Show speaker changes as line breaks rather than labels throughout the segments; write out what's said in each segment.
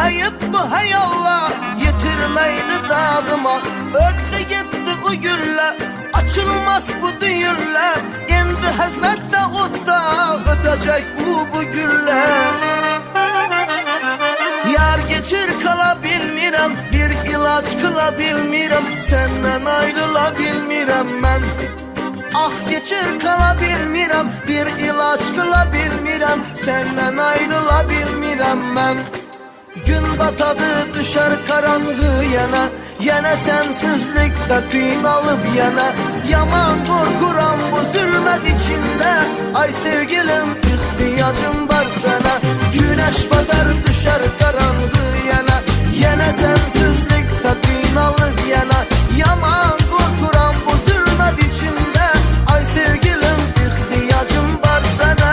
kayıp bu hayallar, yitirmeydi dağıma. Öttü gitti o güller, açılmaz bu düğünler. Endi hasrette utta, ötecek bu güller. Yar geçir kala bilmirem, bir ilaç kıla bilmirem. Senden ayrıla bilmirem ben. Ah geçir kala bilmirem, bir ilaç kıla bilmirem. Senden ayrıla bilmirem ben. Gün batadı düşer karanlığı yana, yine sensizlikte tüyn alıp yana. Yaman korkuram bu zulmet içinde, ay sevgilim ihtiyacım var sana. Güneş batar düşer karanlığı yana, yine sensizlikte tüyn alıp yana. Yaman korkuram bu zulmet içinde, ay sevgilim ihtiyacım var sana.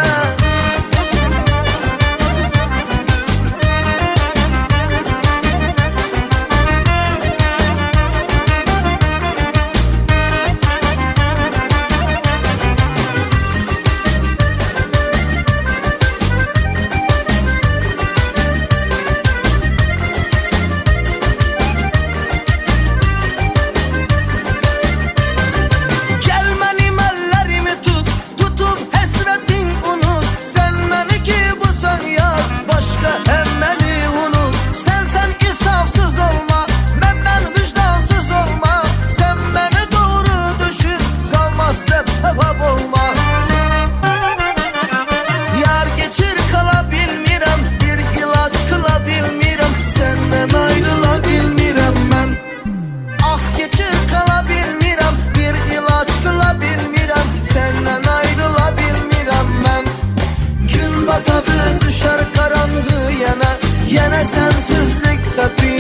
Düşer karanlığı yana, yine sensizlikte